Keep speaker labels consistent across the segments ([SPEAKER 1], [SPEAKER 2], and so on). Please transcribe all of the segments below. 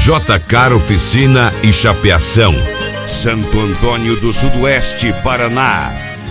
[SPEAKER 1] JK Oficina e Chapeação,
[SPEAKER 2] Santo Antônio do Sudoeste, Paraná.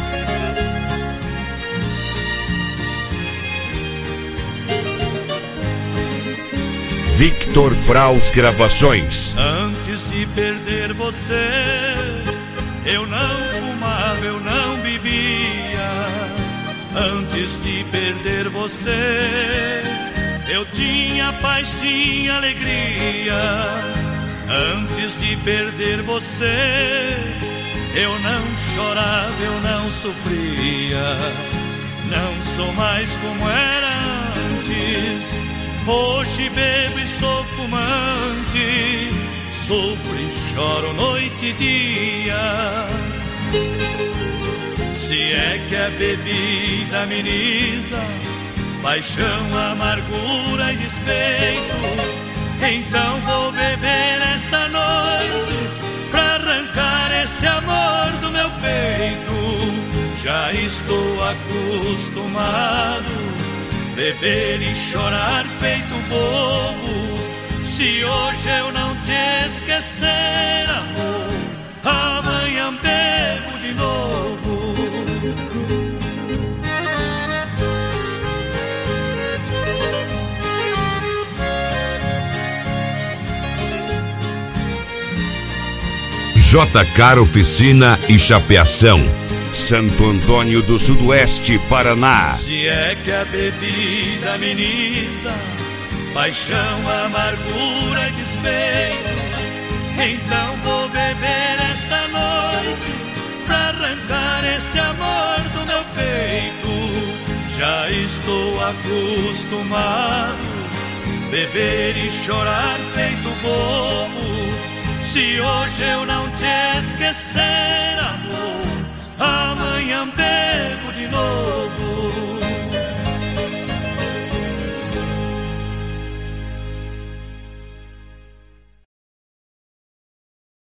[SPEAKER 2] Victor Fraus Gravações.
[SPEAKER 3] Antes de perder você, eu não fumava, eu não bebia. Antes de perder você, eu tinha paz, tinha alegria. Antes de perder você, eu não chorava, eu não sofria. Não sou mais como era antes. Hoje bebo e sou fumante, sofro e choro noite e dia. Se é que a bebida ameniza paixão, amargura e despeito, então vou beber esta noite pra arrancar esse amor do meu peito. Já estou acostumado beber e chorar feito bobo. Se hoje eu não te esquecer, amor, amanhã bebo de novo.
[SPEAKER 1] JK Oficina e Chapeação,
[SPEAKER 2] Santo Antônio do Sudoeste, Paraná.
[SPEAKER 3] Se é que a bebida ameniza paixão, amargura e despeito, então vou beber esta noite pra arrancar este amor do meu peito. Já estou acostumado beber e chorar feito bobo. Se hoje eu não te esquecer,